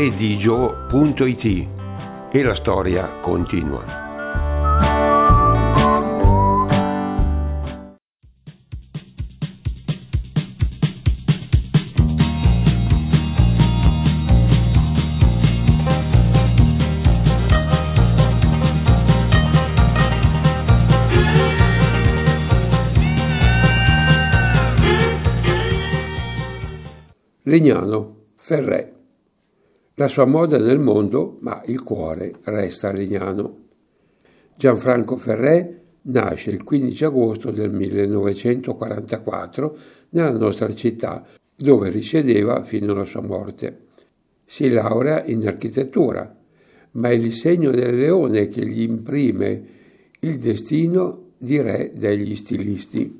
redigio.it e la storia continua. Legnano, Ferré. La sua moda nel mondo, ma il cuore resta a Legnano. Gianfranco Ferré nasce il 15 agosto del 1944 nella nostra città, dove risiedeva fino alla sua morte. Si laurea in architettura, ma è il segno del leone che gli imprime il destino di re degli stilisti.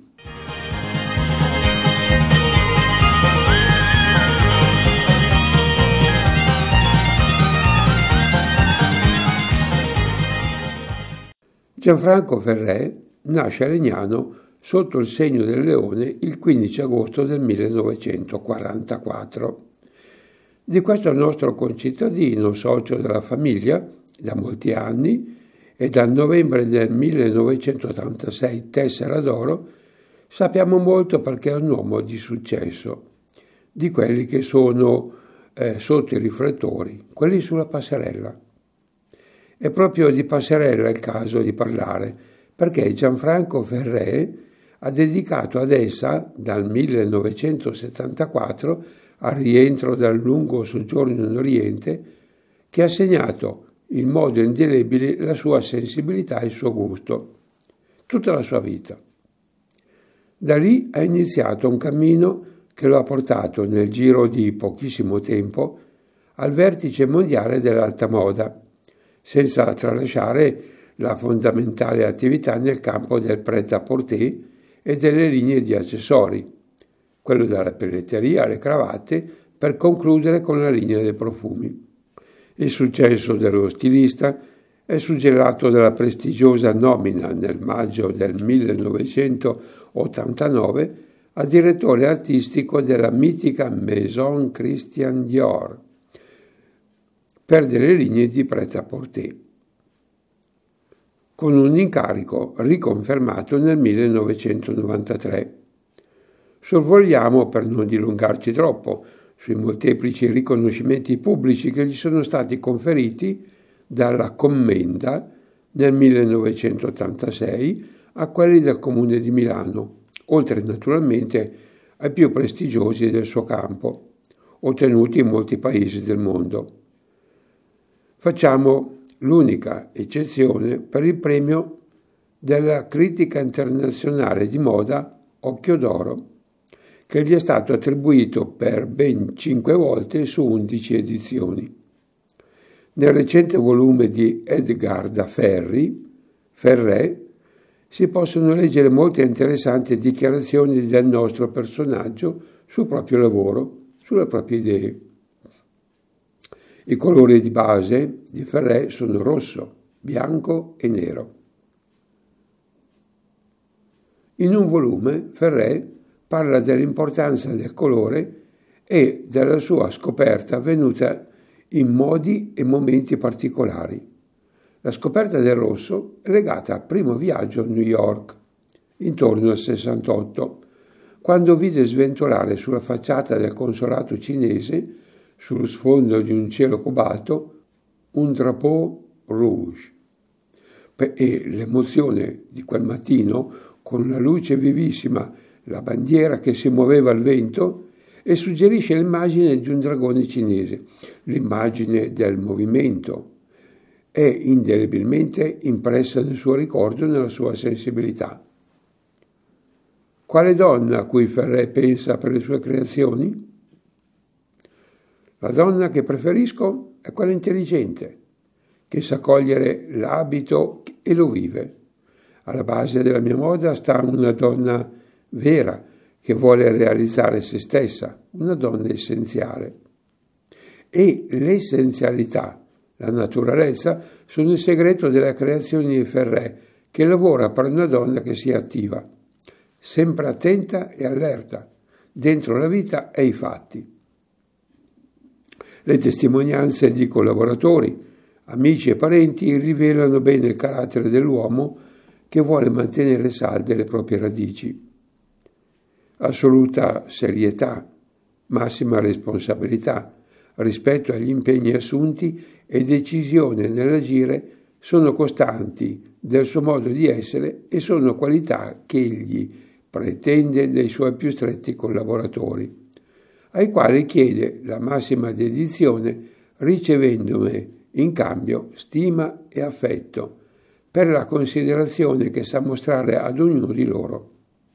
Gianfranco Ferré nasce a Legnano sotto il segno del leone il 15 agosto del 1944. Di questo nostro concittadino, socio della famiglia da molti anni e dal novembre del 1986 tessera d'oro, sappiamo molto perché è un uomo di successo, di quelli che sono sotto i riflettori, quelli sulla passerella. È proprio di passerella il caso di parlare, perché Gianfranco Ferré ha dedicato ad essa, dal 1974, al rientro dal lungo soggiorno in Oriente, che ha segnato in modo indelebile la sua sensibilità e il suo gusto, tutta la sua vita. Da lì ha iniziato un cammino che lo ha portato, nel giro di pochissimo tempo, al vertice mondiale dell'alta moda, senza tralasciare la fondamentale attività nel campo del prêt-à-porter e delle linee di accessori, quello dalla pelletteria alle cravatte, per concludere con la linea dei profumi. Il successo dello stilista è suggellato dalla prestigiosa nomina nel maggio del 1989 a direttore artistico della mitica Maison Christian Dior, per delle linee di prêt-à-porter, con un incarico riconfermato nel 1993. Sorvoliamo, per non dilungarci troppo, sui molteplici riconoscimenti pubblici che gli sono stati conferiti dalla Commenda nel 1986 a quelli del Comune di Milano, oltre naturalmente ai più prestigiosi del suo campo, ottenuti in molti paesi del mondo. Facciamo l'unica eccezione per il premio della critica internazionale di moda Occhio d'Oro, che gli è stato attribuito per ben 5 volte su 11 edizioni. Nel recente volume di Edgar da Ferré, si possono leggere molte interessanti dichiarazioni del nostro personaggio sul proprio lavoro, sulle proprie idee. I colori di base di Ferré sono rosso, bianco e nero. In un volume Ferré parla dell'importanza del colore e della sua scoperta avvenuta in modi e momenti particolari. La scoperta del rosso è legata al primo viaggio a New York, intorno al 68, quando vide sventolare sulla facciata del consolato cinese, sullo sfondo di un cielo cobalto, un drapeau rouge. E l'emozione di quel mattino, con la luce vivissima, la bandiera che si muoveva al vento, e suggerisce l'immagine di un dragone cinese. L'immagine del movimento è indelebilmente impressa nel suo ricordo e nella sua sensibilità. Quale donna a cui Ferré pensa per le sue creazioni? La donna che preferisco è quella intelligente, che sa cogliere l'abito e lo vive. Alla base della mia moda sta una donna vera, che vuole realizzare se stessa, una donna essenziale. E l'essenzialità, la naturalezza, sono il segreto della creazione di Ferré, che lavora per una donna che sia attiva, sempre attenta e allerta, dentro la vita e i fatti. Le testimonianze di collaboratori, amici e parenti rivelano bene il carattere dell'uomo che vuole mantenere salde le proprie radici. Assoluta serietà, massima responsabilità, rispetto agli impegni assunti e decisione nell'agire sono costanti del suo modo di essere e sono qualità che egli pretende dai suoi più stretti collaboratori, ai quali chiede la massima dedizione, ricevendone in cambio stima e affetto per la considerazione che sa mostrare ad ognuno di loro.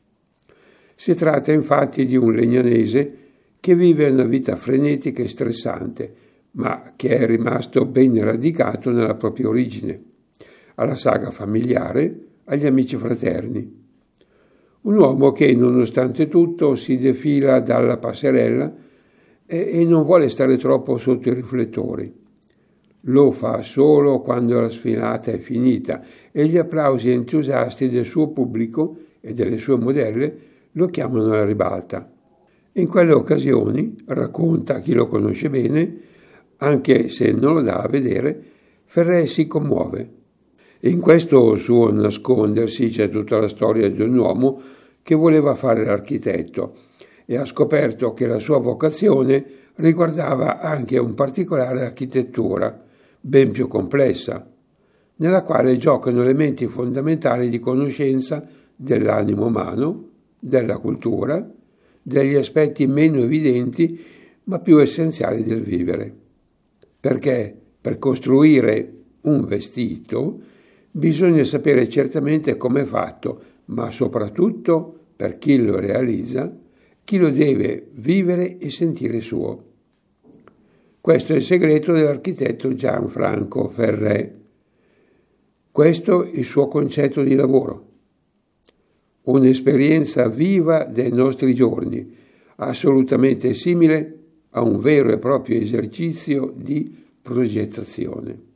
Si tratta infatti di un legnanese che vive una vita frenetica e stressante, ma che è rimasto ben radicato nella propria origine, alla saga familiare, agli amici fraterni. Un uomo che, nonostante tutto, si defila dalla passerella e non vuole stare troppo sotto i riflettori. Lo fa solo quando la sfilata è finita e gli applausi entusiasti del suo pubblico e delle sue modelle lo chiamano alla ribalta. In quelle occasioni, racconta chi lo conosce bene, anche se non lo dà a vedere, Ferré si commuove. E in questo suo nascondersi c'è tutta la storia di un uomo che voleva fare l'architetto e ha scoperto che la sua vocazione riguardava anche un particolare architettura, ben più complessa, nella quale giocano elementi fondamentali di conoscenza dell'animo umano, della cultura, degli aspetti meno evidenti ma più essenziali del vivere. Perché per costruire un vestito bisogna sapere certamente come è fatto, ma soprattutto, per chi lo realizza, chi lo deve vivere e sentire suo. Questo è il segreto dell'architetto Gianfranco Ferré. Questo è il suo concetto di lavoro. Un'esperienza viva dei nostri giorni, assolutamente simile a un vero e proprio esercizio di progettazione.